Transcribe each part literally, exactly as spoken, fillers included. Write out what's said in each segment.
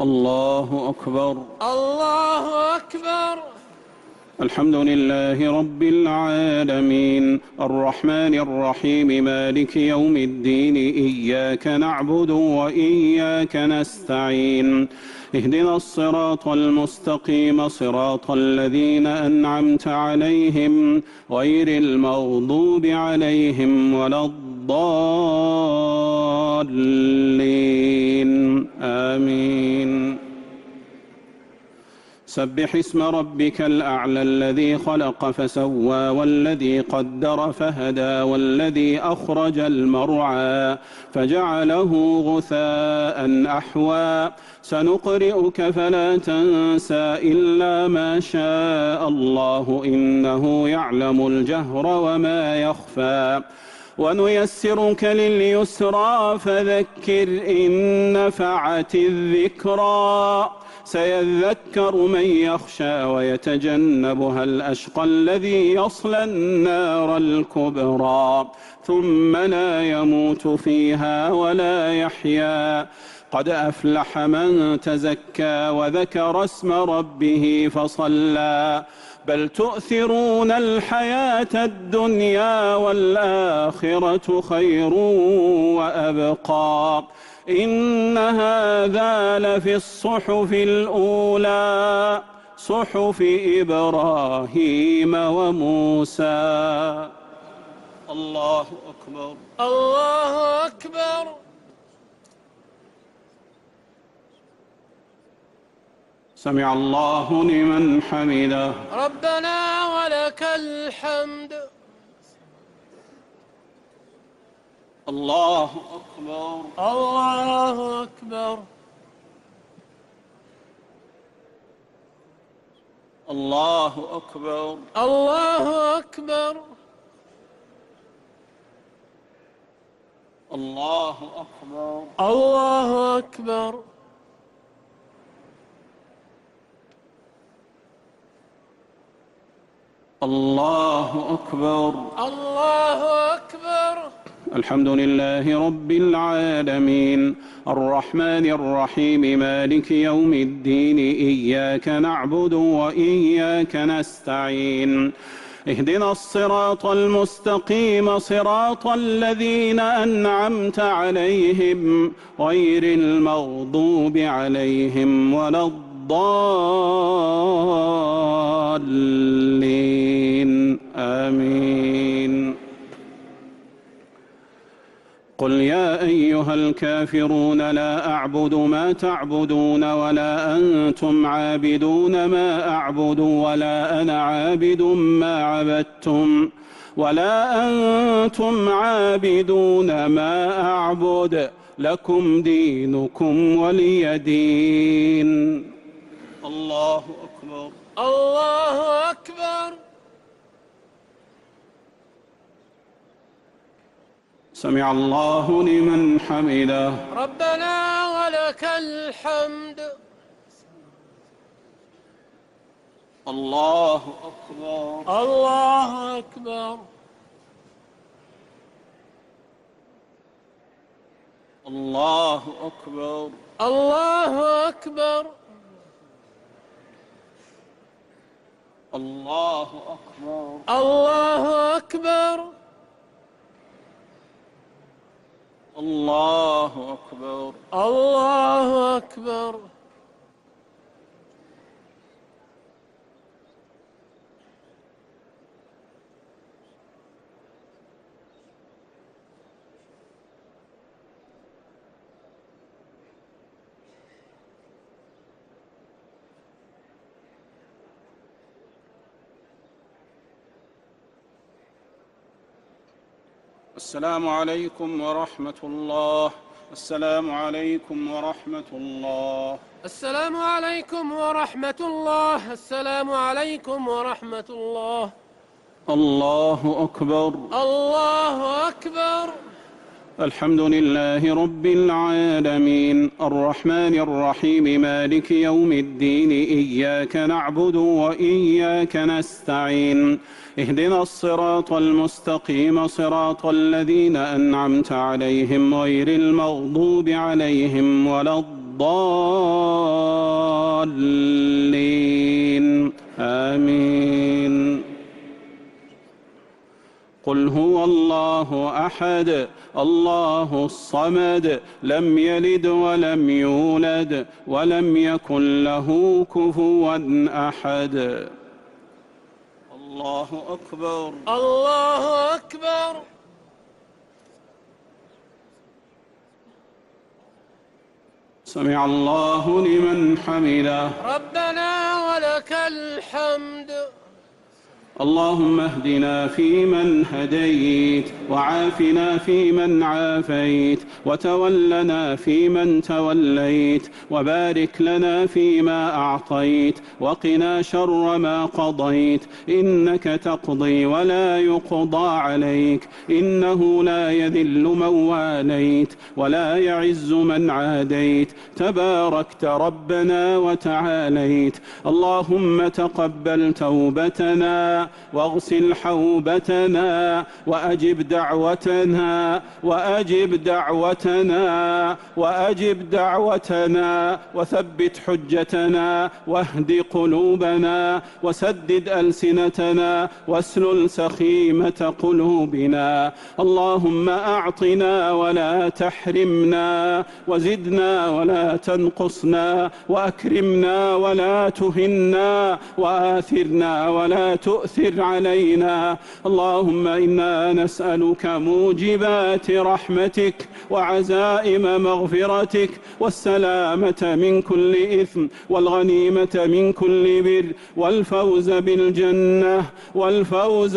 الله أكبر. الله أكبر. الحمد لله رب العالمين الرحمن الرحيم مالك يوم الدين إياك نعبد وإياك نستعين اهدنا الصراط المستقيم صراط الذين أنعمت عليهم غير المغضوب عليهم ولا الضالين آمين. سبح اسم ربك الأعلى الذي خلق فسوى والذي قدر فهدى والذي أخرج المرعى فجعله غثاء أحوى سنقرئك فلا تنسى إلا ما شاء الله إنه يعلم الجهر وما يخفى ونيسرك لليسرى فذكر إن نفعت الذكرى سيذكر من يخشى ويتجنبها الأشقى الذي يصلى النار الكبرى ثم لا يموت فيها ولا يحيا قد أفلح من تزكى وذكر اسم ربه فصلى بل تؤثرون الحياة الدنيا والآخرة خير وأبقى إن هذا لفي الصحف الأولى صحف إبراهيم وموسى. الله أكبر. الله أكبر. سمع الله لمن حمده. ربنا ولك الحمد. الله أكبر. الله أكبر. الله أكبر. الله أكبر. الله أكبر. الله أكبر. الله أكبر. الله أكبر. الحمد لله رب العالمين الرحمن الرحيم مالك يوم الدين إياك نعبد وإياك نستعين اهدنا الصراط المستقيم صراط الذين أنعمت عليهم غير المغضوب عليهم ولا الضالين آمين. قل يا أيها الكافرون لا أعبد ما تعبدون ولا أنتم عابدون ما أعبد ولا أنا عابد ما عبدتم ولا أنتم عابدون ما أعبد لكم دينكم ولي دين. الله أكبر. الله أكبر. سمع الله لمن حمده. ربنا ولك الحمد. الله أكبر. الله أكبر. الله أكبر. الله أكبر. الله أكبر. الله أكبر. الله أكبر. الله أكبر. السلام عليكم ورحمة الله. السلام عليكم ورحمة الله. السلام عليكم ورحمة الله. السلام عليكم ورحمة الله. الله أكبر. الله أكبر. الحمد لله رب العالمين الرحمن الرحيم مالك يوم الدين إياك نعبد وإياك نستعين اهدنا الصراط المستقيم صراط الذين أنعمت عليهم غير المغضوب عليهم ولا الضالين الضالين آمين. قل هو الله أحد الله الصمد لم يلد ولم يولد ولم يكن له كفوا أحد. الله أكبر الله أكبر. سمع الله لمن حمده. ربنا ولك الحمد. اللهم اهدنا فيمن هديت وعافنا فيمن عافيت وتولنا فيمن توليت وبارك لنا فيما أعطيت وقنا شر ما قضيت إنك تقضي ولا يقضى عليك إنه لا يذل من واليت ولا يعز من عاديت تباركت ربنا وتعاليت. اللهم تقبل توبتنا واغسل حوبتنا وأجب دعوتنا وأجب دعوتنا وأجب دعوتنا وثبت حجتنا واهد قلوبنا وسدد ألسنتنا واسلل سخيمة قلوبنا. اللهم أعطنا ولا تحرمنا وزدنا ولا تنقصنا وأكرمنا ولا تهنا وآثرنا ولا تؤثر علينا. اللهم إنا نسألك موجبات رحمتك وعزائم مغفرتك والسلامة من كل إثم والغنيمة من كل بر والفوز بالجنة والفوز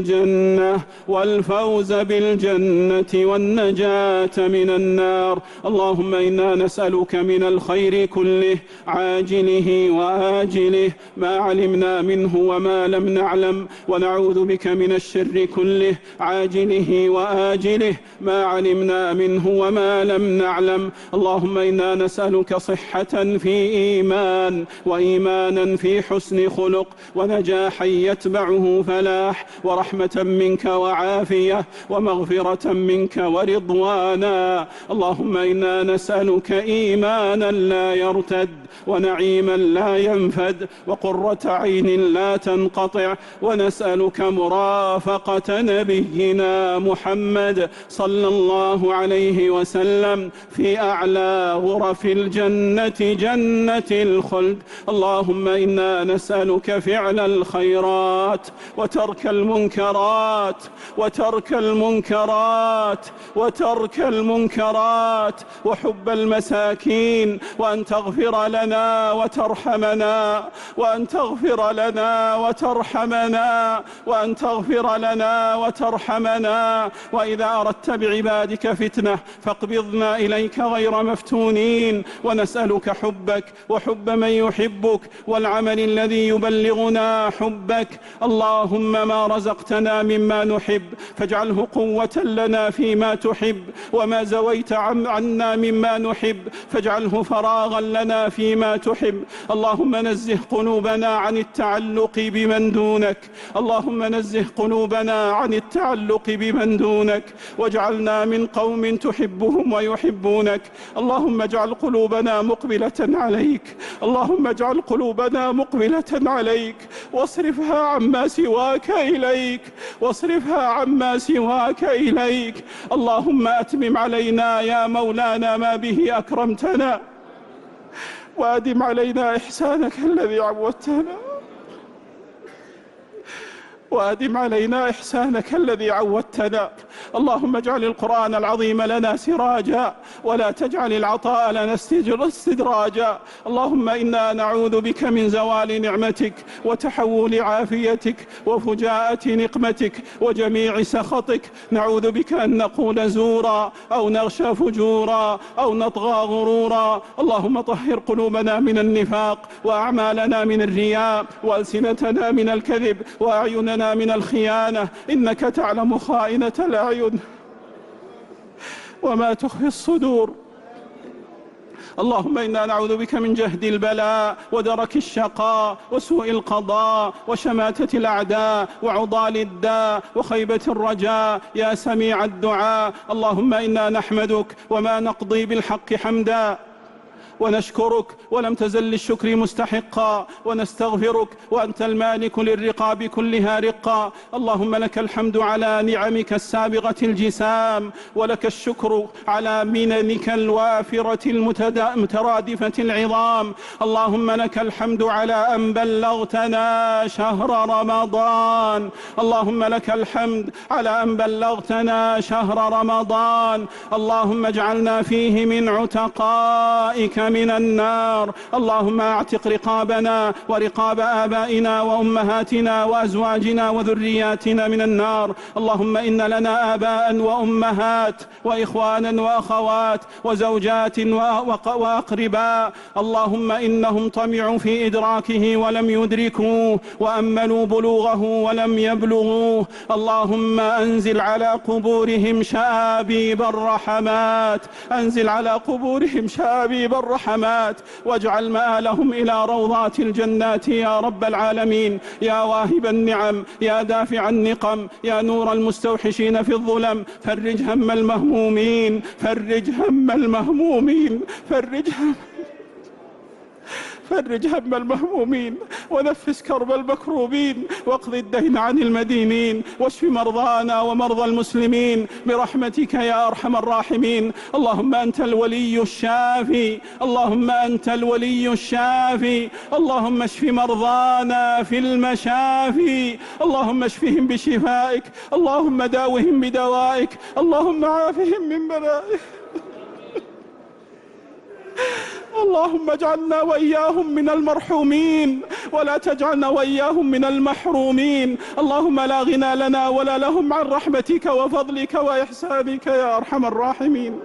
بالجنة والفوز بالجنة والنجاة من النار. اللهم إنا نسألك من الخير كله عاجله وآجله ما علمنا منه وما لم نعلم ونعوذ بك من الشر كله عاجله وآجله ما علمنا منه وما لم نعلم. اللهم إنا نسألك صحة في إيمان وإيمانا في حسن خلق ونجاحا يتبعه فلاح ورحمة منك وعافية ومغفرة منك ورضوانا. اللهم إنا نسألك إيمانا لا يرتد ونعيما لا ينفد وقرة عين لا تنقطع ونسألك مرافقة نبينا محمد صلى الله عليه وسلم في أعلى غرف الجنة جنة الخلد. اللهم إنا نسألك فعل الخيرات وترك المنكرات وترك المنكرات وترك المنكرات وحب المساكين وأن تغفر لنا وترحمنا وأن تغفر لنا وترحمنا وأن تغفر لنا وترحمنا. وإذا أردت بعبادك فتنة فاقبضنا إليك غير مفتونين. ونسألك حبك وحب من يحبك والعمل الذي يبلغنا حبك. اللهم ما رزقتنا مما نحب فاجعله قوة لنا فيما تحب وما زويت عنا مما نحب فاجعله فراغا لنا فيما تحب. اللهم نزه قلوبنا عن التعلق بمن دونك. اللهم نزه قلوبنا عن التعلق بمن دونك واجعلنا من قوم تحبهم ويحبونك. اللهم اجعل قلوبنا مقبلة عليك. اللهم اجعل قلوبنا مقبلة عليك واصرفها عما سواك إليك واصرفها عما سواك إليك. اللهم أتمم علينا يا مولانا ما به أكرمتنا وأدم علينا إحسانك الذي عودتنا وأدم علينا إحسانك الذي عودتنا. اللهم اجعل القرآن العظيم لنا سراجا ولا تجعل العطاء لنا استدراجا. اللهم إنا نعوذ بك من زوال نعمتك وتحول عافيتك وفجاءة نقمتك وجميع سخطك. نعوذ بك أن نقول زورا أو نغشى فجورا أو نطغى غرورا. اللهم طهر قلوبنا من النفاق وأعمالنا من الرياء وألسنتنا من الكذب وأعيننا من الخيانة إنك تعلم خائنة الأعين وما تخفي الصدور. اللهم إنا نعوذ بك من جهد البلاء ودرك الشقاء وسوء القضاء وشماتة الأعداء وعضال الداء وخيبة الرجاء يا سميع الدعاء. اللهم إنا نحمدك وما نقضي بالحق حمدا ونشكرك ولم تزل للشكر مستحقا، ونستغفرك وأنت المالك للرقاب كلها رقا. اللهم لك الحمد على نعمك السابغة الجسام، ولك الشكر على مننك الوافرة المترادفة العظام. اللهم لك الحمد على أن بلغتنا شهر رمضان، اللهم لك الحمد على أن بلغتنا شهر رمضان. اللهم اجعلنا فيه من عتقائك من النار. اللهم اعتق رقابنا ورقاب آبائنا وأمهاتنا وأزواجنا وذرياتنا من النار. اللهم إن لنا آباء وأمهات وإخوانا وأخوات وزوجات وأقرباء، اللهم إنهم طمعوا في إدراكه ولم يدركوه، وأملوا بلوغه ولم يبلغوه. اللهم أنزل على قبورهم شآبيب الرحمات، أنزل على قبورهم شآبيب الرحمات، واجعل مآلهم إلى روضات الجنات يا رب العالمين. يا واهب النعم، يا دافع النقم، يا نور المستوحشين في الظلم، فرج هم المهمومين، فرج هم المهمومين، فرج هم فرج هم المهمومين، ونفس كرب المكروبين، واقض الدين عن المدينين، واشف مرضانا ومرضى المسلمين برحمتك يا أرحم الراحمين. اللهم أنت الولي الشافي، اللهم أنت الولي الشافي. اللهم اشف مرضانا في المشافي، اللهم اشفهم بشفائك، اللهم داوهم بدوائك، اللهم عافهم من بلائك. اللهم اجعلنا وإياهم من المرحومين، ولا تجعلنا وإياهم من المحرومين. اللهم لا غنى لنا ولا لهم عن رحمتك وفضلك وإحسانك يا أرحم الراحمين.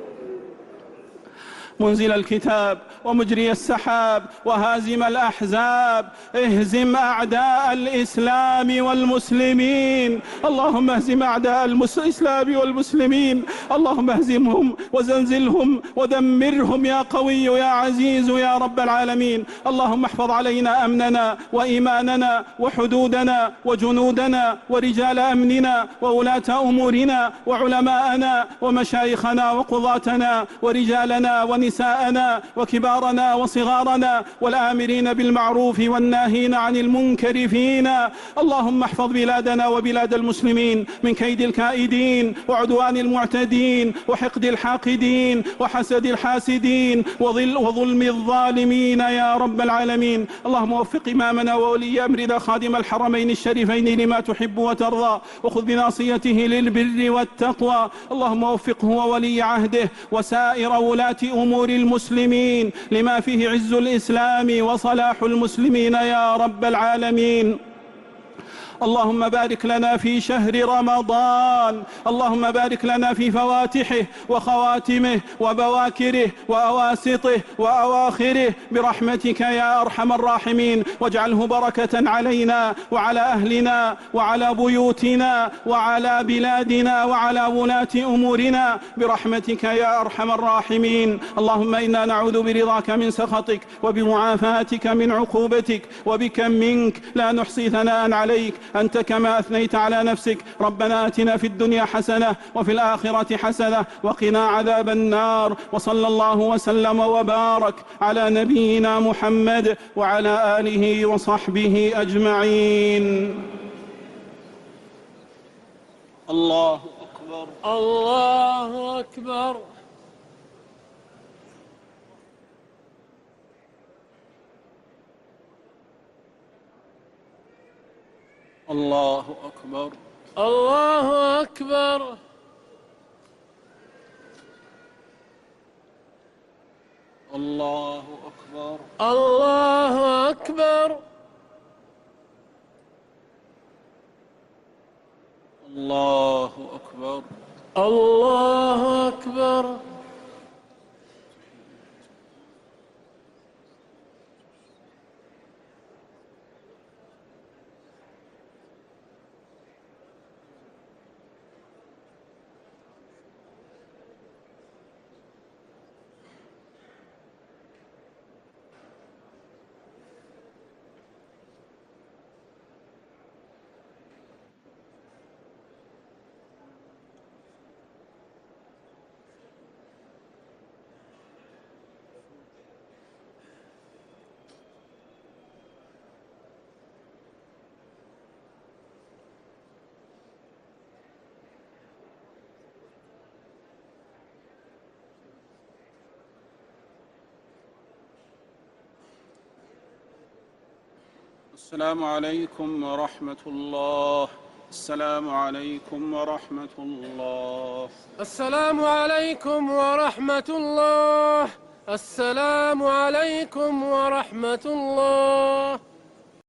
منزل الكتاب ومجري السحاب وهازم الأحزاب، اهزم أعداء الإسلام والمسلمين. اللهم اهزم أعداء الإسلام والمسلمين، اللهم اهزمهم وزلزلهم ودمرهم يا قوي يا عزيز يا رب العالمين. اللهم احفظ علينا أمننا وإيماننا وحدودنا وجنودنا ورجال أمننا وولاة أمورنا وعلماءنا ومشايخنا وقضاتنا ورجالنا ونساءنا نساءنا وكبارنا وصغارنا، والآمرين بالمعروف والناهين عن المنكر فينا. اللهم احفظ بلادنا وبلاد المسلمين من كيد الكائدين وعدوان المعتدين وحقد الحاقدين وحسد الحاسدين وظلم الظالمين يا رب العالمين. اللهم وفق إمامنا وولي أمرنا خادم الحرمين الشريفين لما تحب وترضى، وخذ بناصيته للبر والتقوى. اللهم وفقه وولي عهده وسائر ولاة أمور المسلمين لما فيه عز الإسلام وصلاح المسلمين يا رب العالمين. اللهم بارك لنا في شهر رمضان، اللهم بارك لنا في فواتحه وخواتمه وبواكره وأواسطه وأواخره برحمتك يا أرحم الراحمين، واجعله بركة علينا وعلى أهلنا وعلى بيوتنا وعلى بلادنا وعلى ولاة أمورنا برحمتك يا أرحم الراحمين. اللهم إنا نعوذ برضاك من سخطك وبمعافاتك من عقوبتك، وبك منك لا نحصي ثناء عليك أنت كما أثنيت على نفسك. ربنا آتنا في الدنيا حسنة وفي الآخرة حسنة وقنا عذاب النار. وصلى الله وسلم وبارك على نبينا محمد وعلى آله وصحبه أجمعين. الله أكبر، الله أكبر. الله أكبر، الله أكبر. الله أكبر، الله أكبر. الله أكبر، الله أكبر. السلام عليكم ورحمة الله. السلام عليكم ورحمة الله. السلام عليكم ورحمة الله. السلام عليكم ورحمة الله.